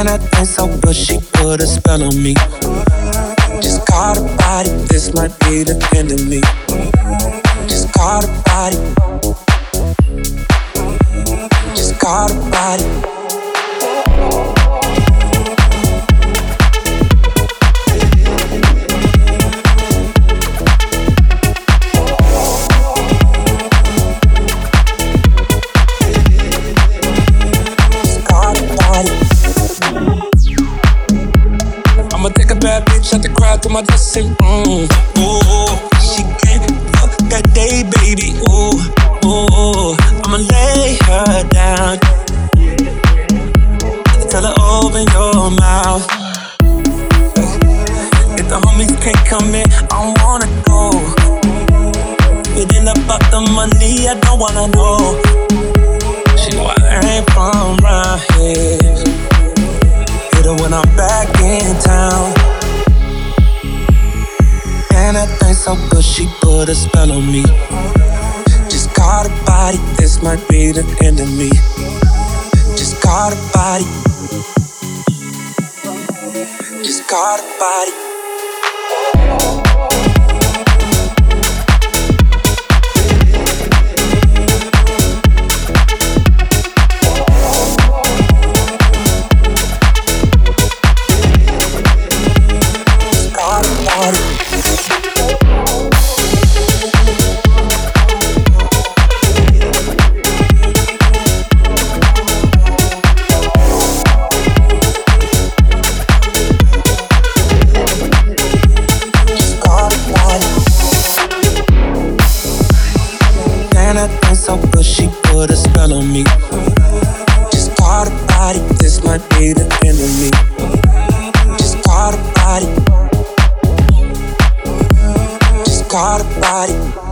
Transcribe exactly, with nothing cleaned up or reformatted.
that thing so good, she put a spell on me. Just caught a body, this might be the end of me. Just caught a body. Just caught a body. I'ma take a bad bitch out the crowd to my dressing room. Ooh, she can't fuck that day, baby. Ooh, ooh, I'ma lay her down. Tell her open your mouth. If the homies can't come in, I don't wanna go. It ain't about the money, I don't wanna know. She know I ain't from round here. Hit her when I'm back in town. And that thing so good, she put a spell on me. Just caught a body, this might be the end of me. Just caught a body. Just caught a body. That thing so good, she put a spell on me. Just caught a body, this might be the end of me. Just caught a body. Just caught a body.